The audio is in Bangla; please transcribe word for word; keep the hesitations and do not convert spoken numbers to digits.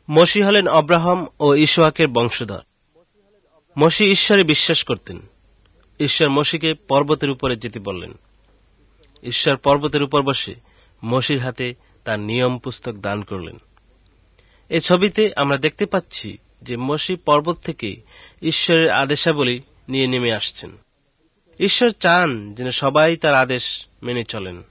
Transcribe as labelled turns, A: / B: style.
A: মসী হলেন আব্রাহাম ও ইসহাকের বংশধর। মসী ঈশ্বরে বিশ্বাস করতেন। ঈশ্বর মসীকে পর্বতের উপরে যেতে বললেন। ঈশ্বর পর্বতের উপর বসে মসীর হাতে তার নিয়ম পুস্তক দান করলেন। এই ছবিতে আমরা দেখতে পাচ্ছি যে মসী পর্বত থেকে ঈশ্বরের আদেশাবলী নিয়ে নেমে আসছেন। ঈশ্বর চান যেন সবাই তার আদেশ মেনে চলেন।